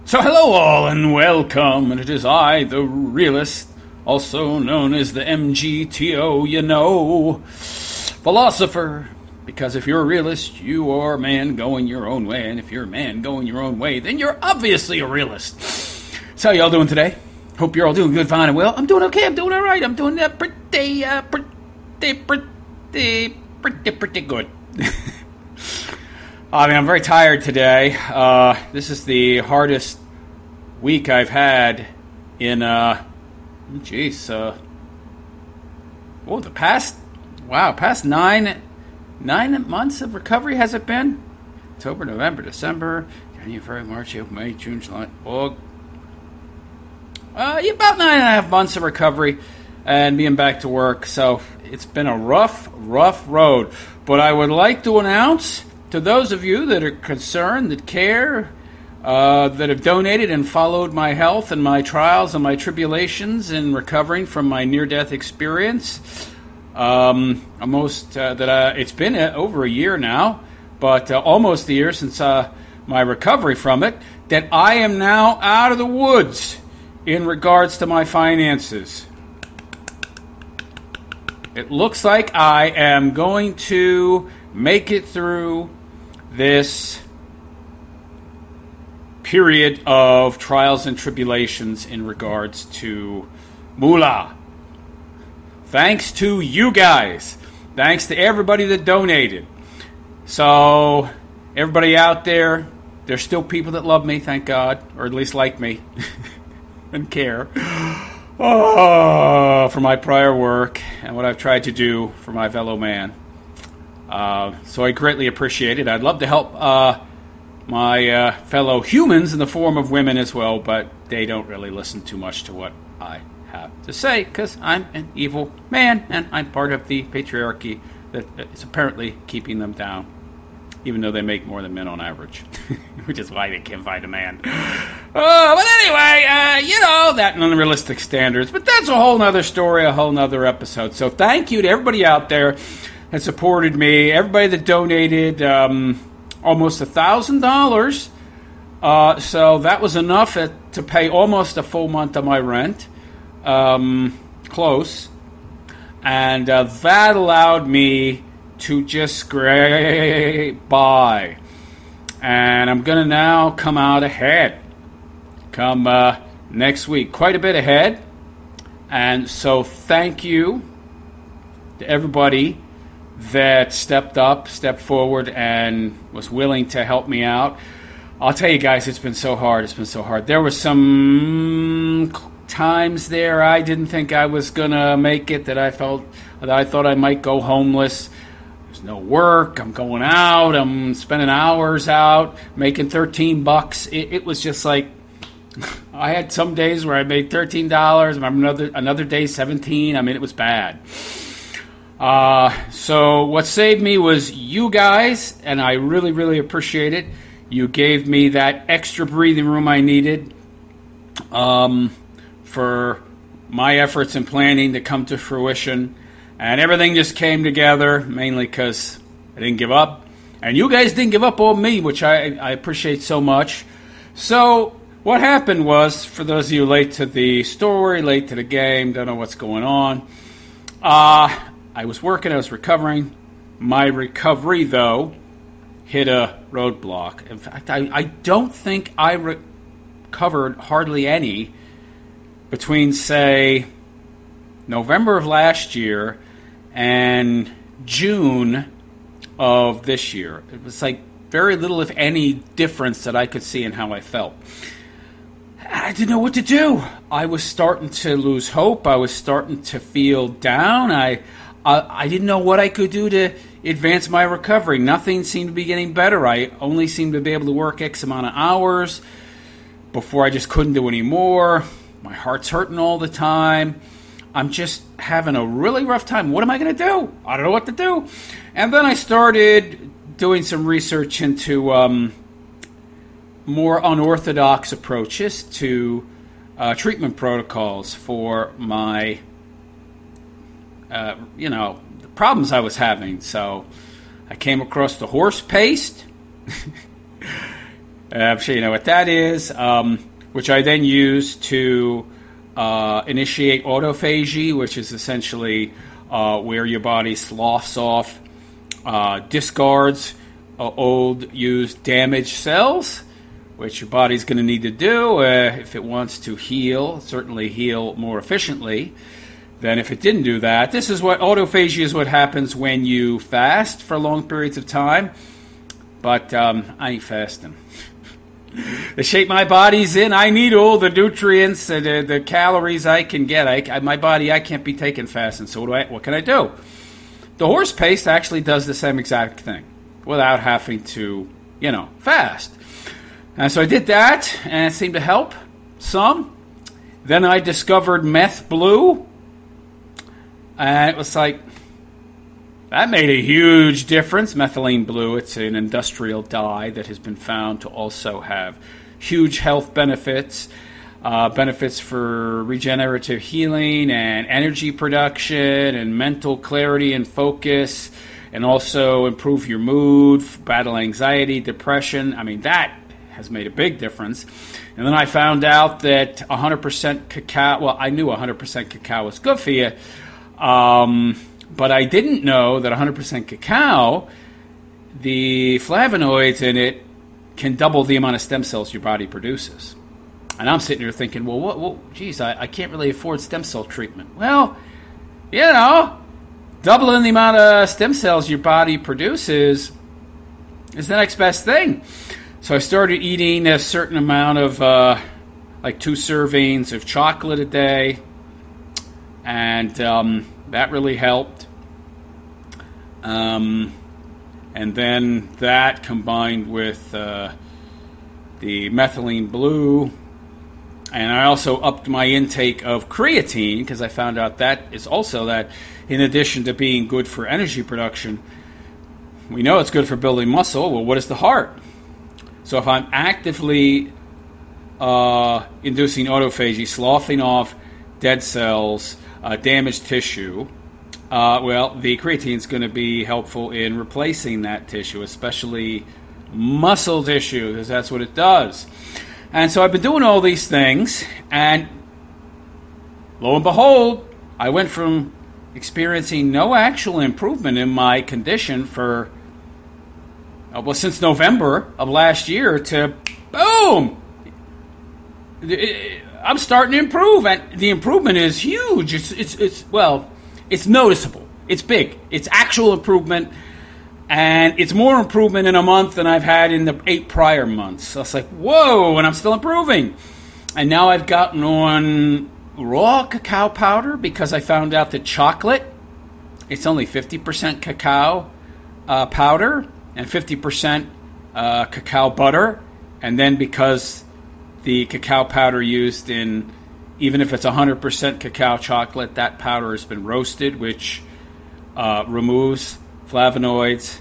So hello all and welcome, and it is I, the realist, also known as the MGTO, philosopher, because if you're a realist, you are a man going your own way, and if you're a man going your own way, then you're obviously a realist. So how y'all doing today? Hope you're all doing good, fine, and well. I'm doing okay, I'm doing alright, I'm doing pretty good. I mean, I'm very tired today. This is the hardest week I've had in, the past 9 months of recovery has it been? October, November, December, January, March, April, May, June, July, August. About 9.5 months of recovery and being back to work. So it's been a rough road. But I would like to announce to those of you that are concerned, that care, that have donated and followed my health and my trials and my tribulations in recovering from my near-death experience, it's been over a year now, but almost a year since my recovery from it, that I am now out of the woods in regards to my finances. It looks like I am going to make it through this period of trials and tribulations in regards to moolah. Thanks to you guys. Thanks to everybody that donated. So, everybody out there, there's still people that love me, thank God, or at least like me and care for my prior work and what I've tried to do for my fellow man. So I greatly appreciate it. I'd love to help my fellow humans in the form of women as well, but they don't really listen too much to what I have to say because I'm an evil man and I'm part of the patriarchy that is apparently keeping them down, even though they make more than men on average, which is why they can't find a man. But anyway, that and unrealistic standards. But that's a whole nother story, a whole nother episode. So thank you to everybody out there that supported me, everybody that donated almost $1,000. So that was enough to pay almost a full month of my rent. Close. And that allowed me to just scrape by. And I'm going to now come out ahead. Come next week. Quite a bit ahead. And so thank you to everybody that stepped forward, and was willing to help me out. I'll tell you guys, it's been so hard. There were some times there I didn't think I was going to make it, that I thought I might go homeless. There's no work. I'm going out. I'm spending hours out, making $13. It was just like, I had some days where I made $13, another day $17. I mean, it was bad. So what saved me was you guys, and I really, really appreciate it. You gave me that extra breathing room I needed for my efforts and planning to come to fruition. And everything just came together, mainly because I didn't give up. And you guys didn't give up on me, which I appreciate so much. So what happened was, for those of you late to the story, late to the game, don't know what's going on, I was working, I was recovering. My recovery, though, hit a roadblock. In fact, I don't think I recovered hardly any between, say, November of last year and June of this year. It was like very little, if any, difference that I could see in how I felt. I didn't know what to do. I was starting to lose hope. I was starting to feel down. I didn't know what I could do to advance my recovery. Nothing seemed to be getting better. I only seemed to be able to work X amount of hours before I just couldn't do any more. My heart's hurting all the time. I'm just having a really rough time. What am I going to do? I don't know what to do. And then I started doing some research into more unorthodox approaches to treatment protocols for my the problems I was having. So I came across the horse paste. I'm sure you know what that is, which I then use to initiate autophagy, which is essentially where your body sloughs off, discards old, used, damaged cells, which your body's going to need to do if it wants to heal, certainly heal more efficiently than if it didn't do that. This is what autophagy is, what happens when you fast for long periods of time. But I ain't fasting. The shape my body's in, I need all the nutrients, the calories I can get. My body, I can't be taking fasting. So what can I do? The horse paste actually does the same exact thing without having to, fast. And so I did that, and it seemed to help some. Then I discovered Meth Blue, and it was like, that made a huge difference. Methylene blue, it's an industrial dye that has been found to also have huge health benefits, benefits for regenerative healing and energy production and mental clarity and focus, and also improve your mood, battle anxiety, depression. I mean, that has made a big difference. And then I found out that 100% cacao, well, I knew 100% cacao was good for you, but I didn't know that 100% cacao, the flavonoids in it can double the amount of stem cells your body produces. And I'm sitting here thinking, I can't really afford stem cell treatment. Well, doubling the amount of stem cells your body produces is the next best thing. So I started eating a certain amount of, like 2 servings of chocolate a day, and that really helped. And then that combined with the methylene blue, and I also upped my intake of creatine because I found out that is also that, in addition to being good for energy production, we know it's good for building muscle. Well, what is the heart? So if I'm actively inducing autophagy, sloughing off dead cells, damaged tissue, the creatine is going to be helpful in replacing that tissue, especially muscle tissue, because that's what it does. And so I've been doing all these things, and lo and behold, I went from experiencing no actual improvement in my condition for, since November of last year to, boom! I'm starting to improve, and the improvement is huge. It's noticeable. It's big. It's actual improvement, and it's more improvement in a month than I've had in the 8 prior months. So it's like, whoa, and I'm still improving. And now I've gotten on raw cacao powder because I found out that chocolate, it's only 50% cacao powder and 50% cacao butter. And then because the cacao powder used in, even if it's 100% cacao chocolate, that powder has been roasted, which removes flavonoids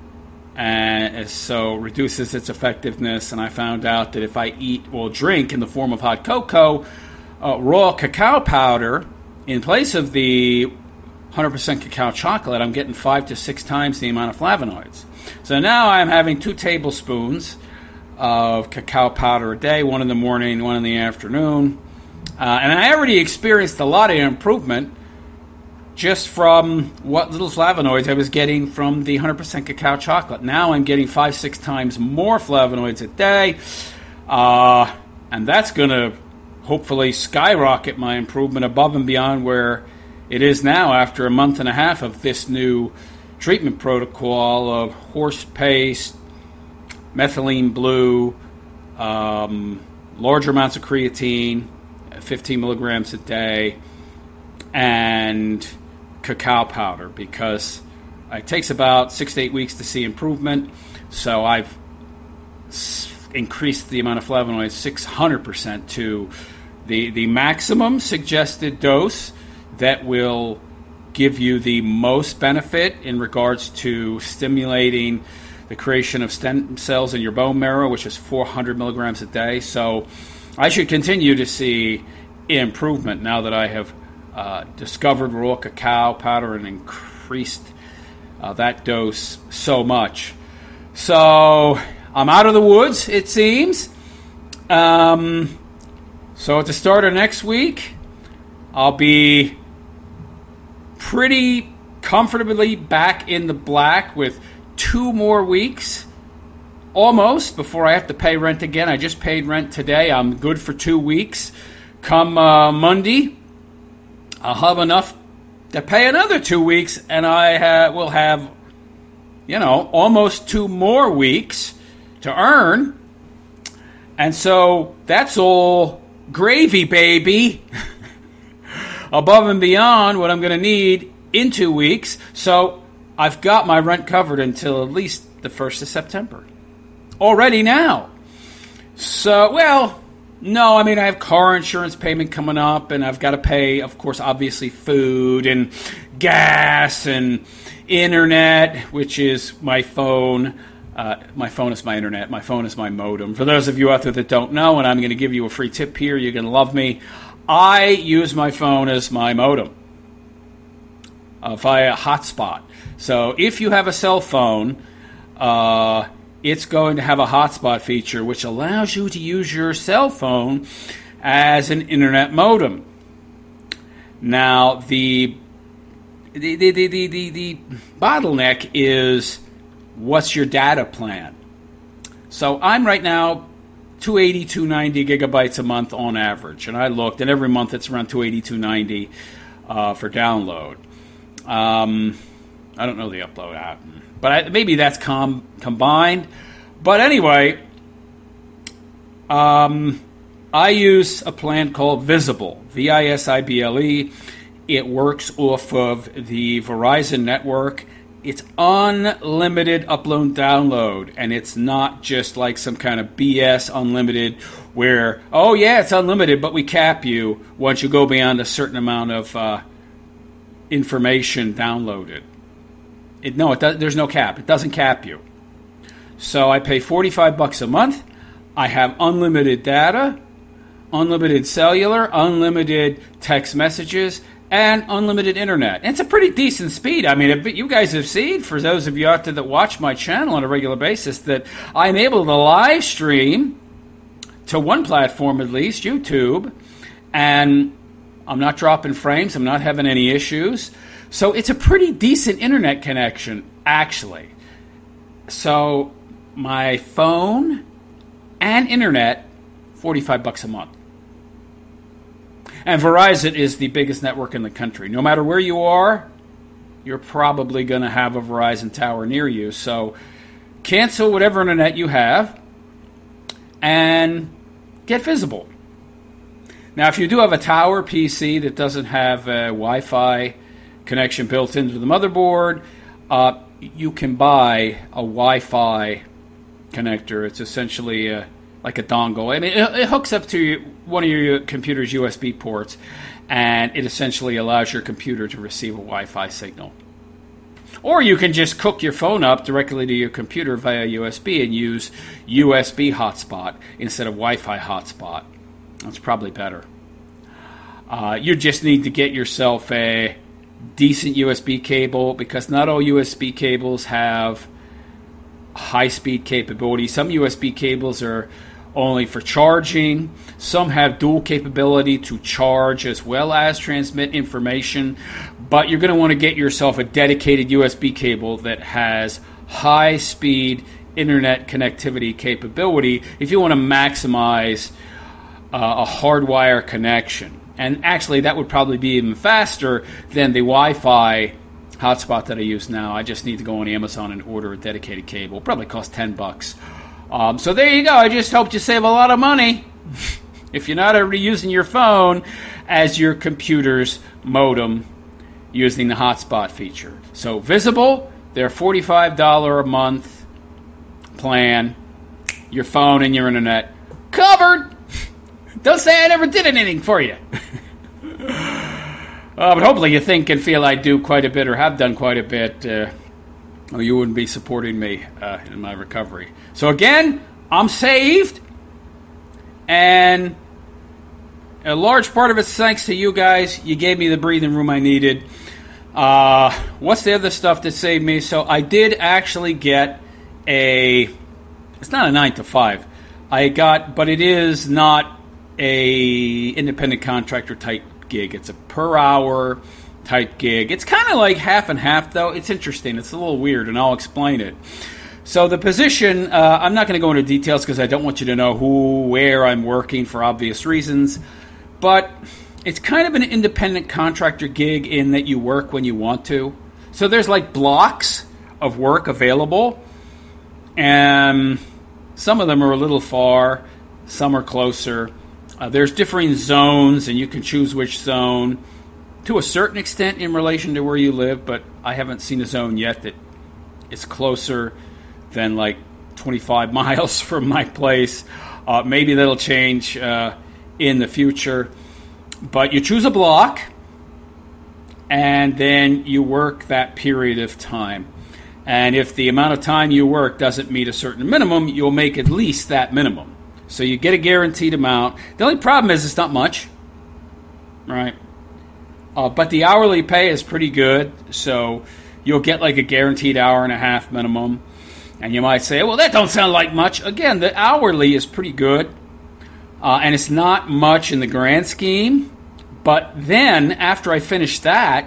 and so reduces its effectiveness. And I found out that if I drink in the form of hot cocoa, raw cacao powder, in place of the 100% cacao chocolate, I'm getting 5 to 6 times the amount of flavonoids. So now I'm having 2 tablespoons of cacao powder a day, 1 in the morning, 1 in the afternoon. And I already experienced a lot of improvement just from what little flavonoids I was getting from the 100% cacao chocolate. Now I'm getting 5-6 times more flavonoids a day, and that's going to hopefully skyrocket my improvement above and beyond where it is now after a month and a half of this new treatment protocol of horse paste, methylene blue, larger amounts of creatine, 15 milligrams a day, and cacao powder, because it takes about 6 to 8 weeks to see improvement. So I've increased the amount of flavonoids 600% to the maximum suggested dose that will give you the most benefit in regards to stimulating the creation of stem cells in your bone marrow, which is 400 milligrams a day. So I should continue to see improvement now that I have discovered raw cacao powder and increased that dose so much. So I'm out of the woods, it seems. So at the start of next week, I'll be pretty comfortably back in the black with 2 more weeks, almost, before I have to pay rent again. I just paid rent today. I'm good for 2 weeks. Come Monday, I'll have enough to pay another 2 weeks, and I will have, almost 2 more weeks to earn. And so that's all gravy, baby. Above and beyond what I'm going to need in 2 weeks. So I've got my rent covered until at least the 1st of September. Already now. So, no, I have car insurance payment coming up, and I've got to pay, of course, obviously food and gas and internet, which is my phone. My phone is my internet. My phone is my modem. For those of you out there that don't know, and I'm going to give you a free tip here, you're going to love me, I use my phone as my modem via hotspot. So if you have a cell phone, it's going to have a hotspot feature which allows you to use your cell phone as an internet modem. Now, the bottleneck is, what's your data plan? So I'm right now 280, 290 gigabytes a month on average. And I looked, and every month it's around 280, 290 for download. I don't know the upload app, but maybe that's combined. But anyway, I use a plan called Visible, Visible. It works off of the Verizon network. It's unlimited upload download, and it's not just like some kind of BS unlimited where, oh yeah, it's unlimited, but we cap you once you go beyond a certain amount of information downloaded. There's no cap. It doesn't cap you. So I pay $45 a month. I have unlimited data, unlimited cellular, unlimited text messages, and unlimited internet. And it's a pretty decent speed. You guys have seen, for those of you out there that watch my channel on a regular basis, that I'm able to live stream to one platform at least, YouTube, and I'm not dropping frames. I'm not having any issues. So it's a pretty decent internet connection, actually. So my phone and internet, $45 a month. And Verizon is the biggest network in the country. No matter where you are, you're probably going to have a Verizon tower near you. So cancel whatever internet you have and get Visible. Now, if you do have a tower PC that doesn't have a Wi-Fi connection built into the motherboard, you can buy a Wi-Fi connector. It's essentially like a dongle. It hooks up to one of your computer's USB ports, and it essentially allows your computer to receive a Wi-Fi signal. Or you can just hook your phone up directly to your computer via USB and use USB hotspot instead of Wi-Fi hotspot. That's probably better. You just need to get yourself a decent USB cable, because not all USB cables have high-speed capability. Some USB cables are only for charging. Some have dual capability to charge as well as transmit information. But you're going to want to get yourself a dedicated USB cable that has high-speed internet connectivity capability if you want to maximize a hardwire connection. And actually, that would probably be even faster than the Wi-Fi hotspot that I use now. I just need to go on Amazon and order a dedicated cable. It'll probably cost $10. So there you go. I just helped you save a lot of money if you're not already using your phone as your computer's modem using the hotspot feature. So Visible, their $45 a month plan, your phone and your internet covered. Don't say I never did anything for you. But hopefully you think and feel I do quite a bit or have done quite a bit, or you wouldn't be supporting me in my recovery. So again, I'm saved, and a large part of it's thanks to you guys. You gave me the breathing room I needed. What's the other stuff that saved me? So I did actually get a It's not a 9 to 5. But it is not a independent contractor type gig. It's a per hour type gig. It's kind of like half and half, though. It's interesting. It's a little weird, and I'll explain it. So the position, I'm not going to go into details because I don't want you to know where I'm working for obvious reasons. But it's kind of an independent contractor gig in that you work when you want to. So there's like blocks of work available, and some of them are a little far, some are closer. There's differing zones, and you can choose which zone to a certain extent in relation to where you live, but I haven't seen a zone yet that is closer than like 25 miles from my place. Maybe that'll change in the future. But you choose a block, and then you work that period of time. And if the amount of time you work doesn't meet a certain minimum, you'll make at least that minimum. So you get a guaranteed amount. The only problem is it's not much, right? But the hourly pay is pretty good, so you'll get like a guaranteed hour and a half minimum. And you might say, well, that don't sound like much. Again, the hourly is pretty good, and it's not much in the grand scheme. But then, after I finish that,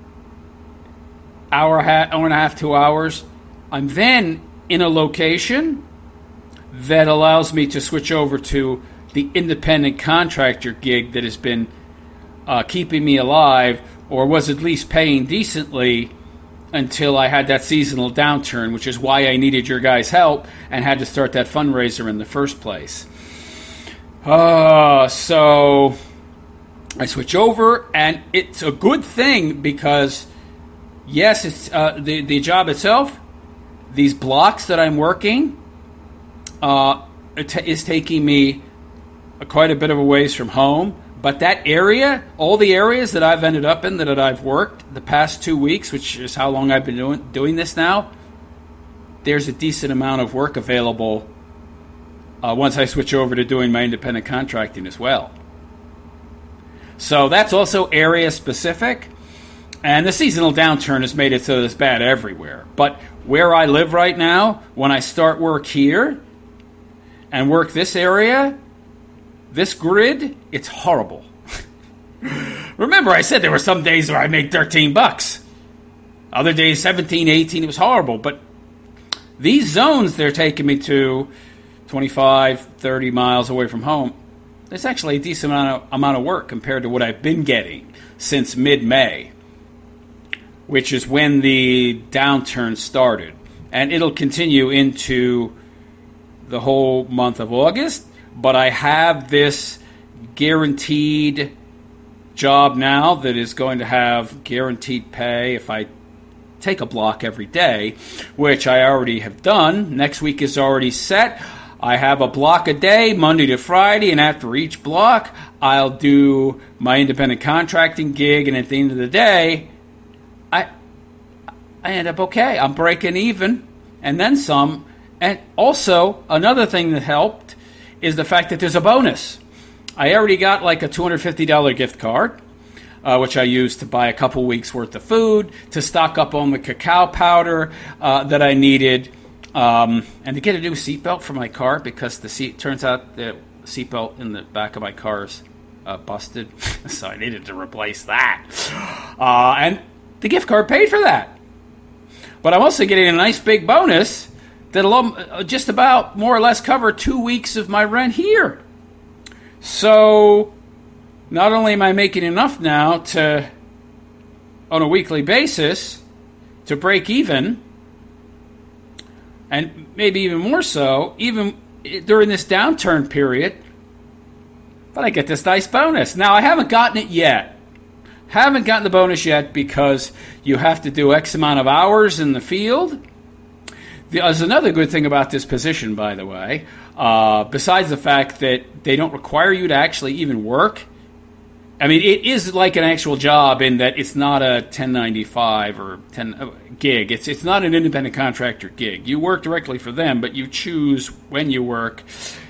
hour and a half, 2 hours, I'm then in a location that allows me to switch over to the independent contractor gig that has been keeping me alive, or was at least paying decently until I had that seasonal downturn, which is why I needed your guys' help and had to start that fundraiser in the first place. So I switch over, and it's a good thing because, yes, it's the job itself, these blocks that I'm working, is taking me quite a bit of a ways from home. But that area, all the areas that I've ended up in, that I've worked the past 2 weeks, which is how long I've been doing this now, there's a decent amount of work available once I switch over to doing my independent contracting as well. So that's also area specific. And the seasonal downturn has made it so it's bad everywhere. But where I live right now, when I start work here and work this area, this grid, it's horrible. Remember, I said there were some days where I made $13. Other days, 17, 18, it was horrible. But these zones they're taking me to, 25, 30 miles away from home, it's actually a decent amount of work compared to what I've been getting since mid-May, which is when the downturn started. And it'll continue into the whole month of August. But I have this guaranteed job now that is going to have guaranteed pay if I take a block every day, which I already have done. Next week is already set. I have a block a day, Monday to Friday, and after each block, I'll do my independent contracting gig, and at the end of the day, I end up okay. I'm breaking even, and then some. And also, another thing that helped is the fact that there's a bonus. I already got like a $250 gift card, which I used to buy a couple weeks worth of food, to stock up on the cacao powder that I needed, and to get a new seatbelt for my car because turns out the seatbelt in the back of my car is busted, so I needed to replace that. And the gift card paid for that. But I'm also getting a nice big bonus that'll just about more or less cover 2 weeks of my rent here. So not only am I making enough now to, on a weekly basis, to break even, and maybe even more so, even during this downturn period, but I get this nice bonus. Now, I haven't gotten it yet. Haven't gotten the bonus yet because you have to do X amount of hours in the field. There's another good thing about this position, by the way, besides the fact that they don't require you to actually even work. I mean, it is like an actual job in that it's not a 1095 or 10 gig. It's not an independent contractor gig. You work directly for them, but you choose when you work,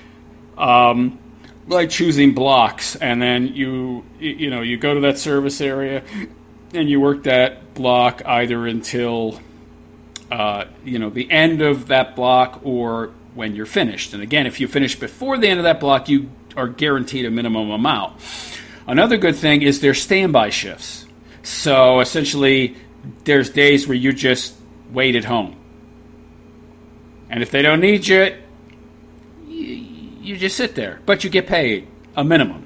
like choosing blocks, and then you go to that service area and you work that block either until the end of that block or when you're finished. And again, if you finish before the end of that block, you are guaranteed a minimum amount. Another good thing is there's standby shifts. So essentially, there's days where you just wait at home. And if they don't need you, you just sit there. But you get paid a minimum.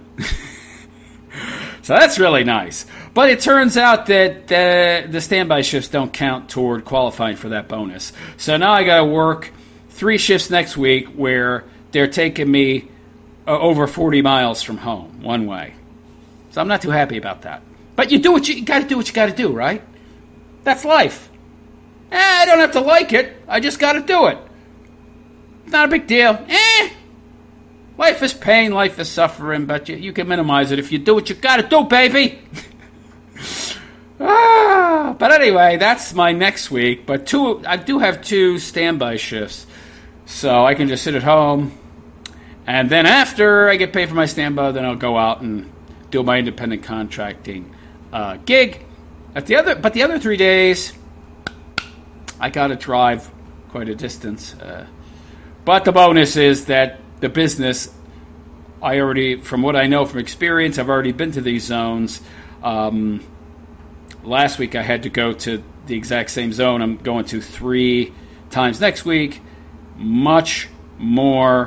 So that's really nice. But it turns out that the standby shifts don't count toward qualifying for that bonus. So now I got to work 3 shifts next week where they're taking me over 40 miles from home one way. So I'm not too happy about that. But you got to do what you got to do, right? That's life. I don't have to like it. I just got to do it. It's not a big deal. Life is pain, life is suffering, but you can minimize it if you do what you got to do, baby. But anyway, that's my next week. But I do have 2 standby shifts, so I can just sit at home. And then after I get paid for my standby, then I'll go out and do my independent contracting gig. But the other 3 days, I got to drive quite a distance. But the bonus is that the business, from what I know from experience, I've already been to these zones. Last week I had to go to the exact same zone. I'm going to 3 times next week. Much more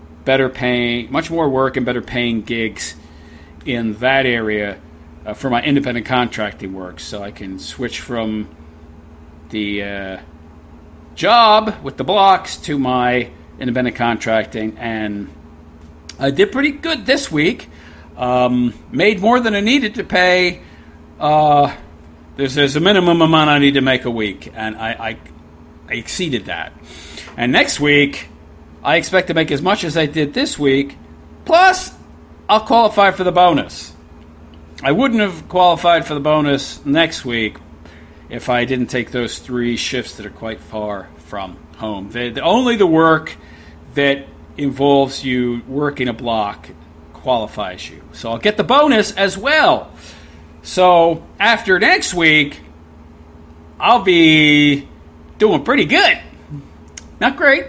work and better paying gigs in that area for my independent contracting work. So I can switch from the job with the blocks to my independent contracting, and I did pretty good this week. Made more than I needed to pay. There's a minimum amount I need to make a week, and I exceeded that. And next week, I expect to make as much as I did this week, plus I'll qualify for the bonus. I wouldn't have qualified for the bonus next week if I didn't take those 3 shifts that are quite far from home. Only the work that involves you working a block qualifies you. So I'll get the bonus as well. So after next week, I'll be doing pretty good. Not great.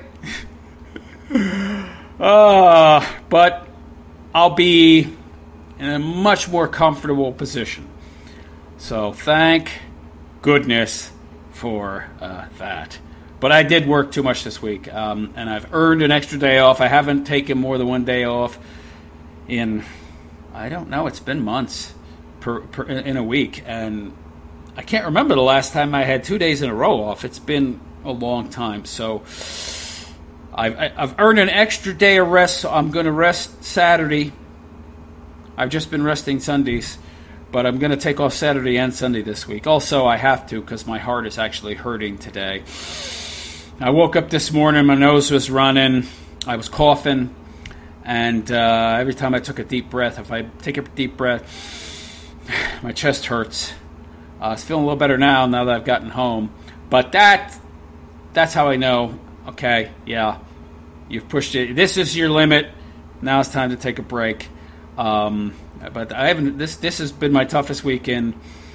But I'll be in a much more comfortable position. So thank goodness for that. But I did work too much this week, and I've earned an extra day off. I haven't taken more than 1 day off in, I don't know, it's been months in a week. And I can't remember the last time I had 2 days in a row off. It's been a long time. So I've earned an extra day of rest, so I'm going to rest Saturday. I've just been resting Sundays, but I'm going to take off Saturday and Sunday this week. Also, I have to because my heart is actually hurting today. I woke up this morning, my nose was running, I was coughing, and every time I took a deep breath, if I take a deep breath, my chest hurts. It's feeling a little better now that I've gotten home. But that's how I know, okay, yeah, you've pushed it. This is your limit. Now it's time to take a break. But I haven't. This has been my toughest week in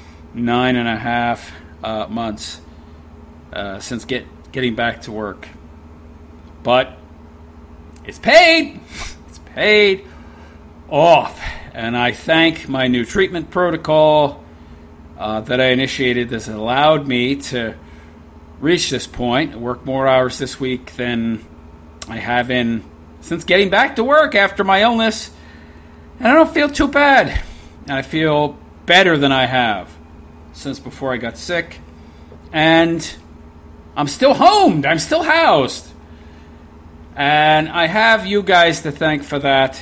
9.5 months since getting back to work. But it's paid. It's paid off, and I thank my new treatment protocol that I initiated. This allowed me to reach this point, work more hours this week than I have since getting back to work after my illness. And I don't feel too bad. And I feel better than I have since before I got sick. And I'm still homed. I'm still housed. And I have you guys to thank for that.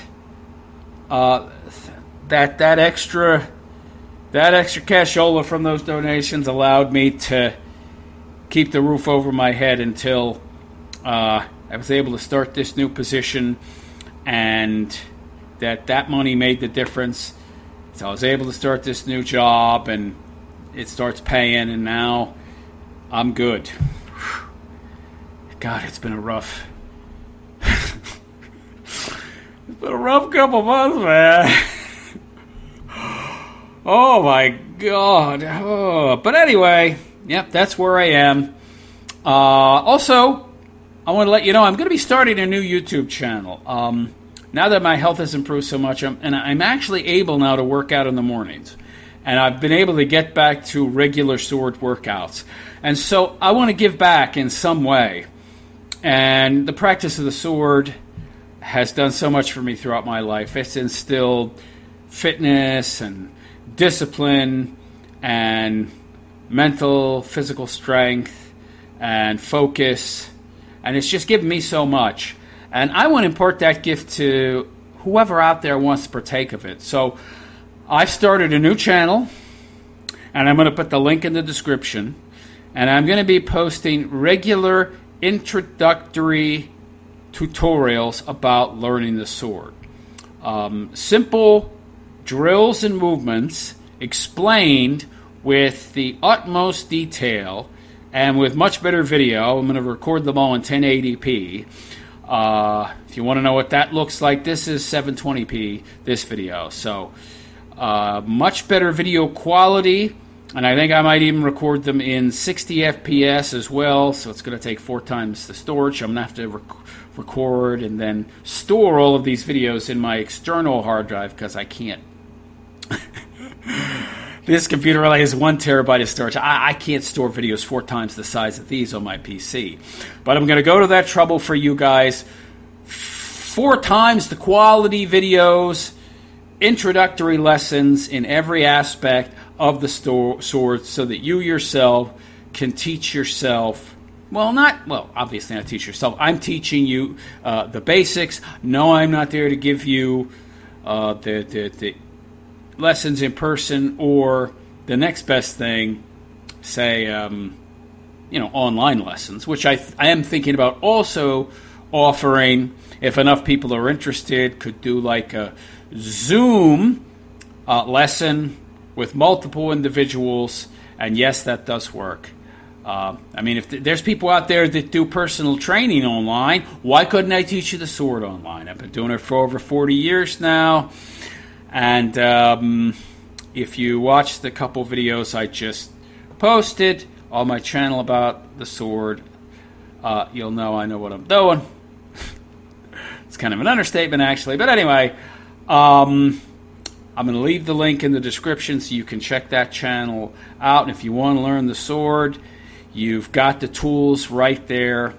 That extra cashola from those donations allowed me to keep the roof over my head until I was able to start this new position, and that money made the difference. So I was able to start this new job, and it starts paying, and now I'm good. God, it's been a rough couple months, man. Oh my God. Oh. But anyway, yep, that's where I am. Also, I want to let you know I'm going to be starting a new YouTube channel. Now that my health has improved so much, I'm actually able now to work out in the mornings. And I've been able to get back to regular sword workouts. And so I want to give back in some way. And the practice of the sword has done so much for me throughout my life. It's instilled fitness and discipline and mental, physical strength and focus. And it's just given me so much. And I want to impart that gift to whoever out there wants to partake of it. So I've started a new channel, and I'm going to put the link in the description. And I'm going to be posting regular introductory tutorials about learning the sword. Simple drills and movements explained with the utmost detail and with much better video. I'm going to record them all in 1080p. If you want to know what that looks like, this is 720p, this video. So much better video quality. And I think I might even record them in 60 FPS as well, so it's going to take 4 times the storage. I'm going to have to record and then store all of these videos in my external hard drive because I can't. This computer only has 1 terabyte of storage. I can't store videos 4 times the size of these on my PC. But I'm going to go to that trouble for you guys. 4 times the quality videos, introductory lessons in every aspect of the sword so that you yourself can teach yourself. Obviously not teach yourself. I'm teaching you the basics. No, I'm not there to give you the lessons in person or the next best thing, say, online lessons, which I am thinking about also offering. If enough people are interested, could do like a Zoom lesson with multiple individuals, and yes, that does work. If there's people out there that do personal training online, why couldn't I teach you the sword online? I've been doing it for over 40 years now, and if you watch the couple videos I just posted on my channel about the sword, you'll know I know what I'm doing. It's kind of an understatement, actually, but anyway, I'm going to leave the link in the description so you can check that channel out. And if you want to learn the sword, you've got the tools right there.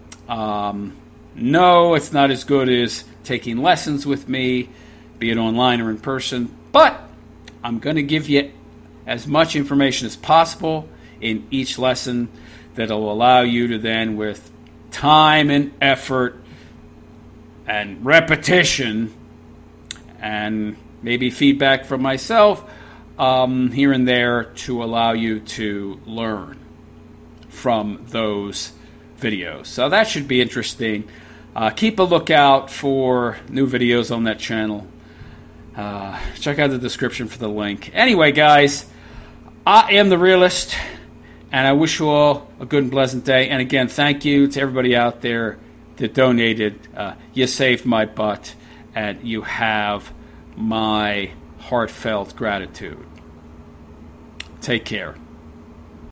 No, it's not as good as taking lessons with me, be it online or in person. But I'm going to give you as much information as possible in each lesson that'll allow you to then, with time and effort and repetition and maybe feedback from myself here and there, to allow you to learn from those videos. So that should be interesting. Keep a lookout for new videos on that channel. Check out the description for the link. Anyway, guys, I am the Realist, and I wish you all a good and pleasant day. And again, thank you to everybody out there that donated. You saved my butt, and you have my heartfelt gratitude. Take care.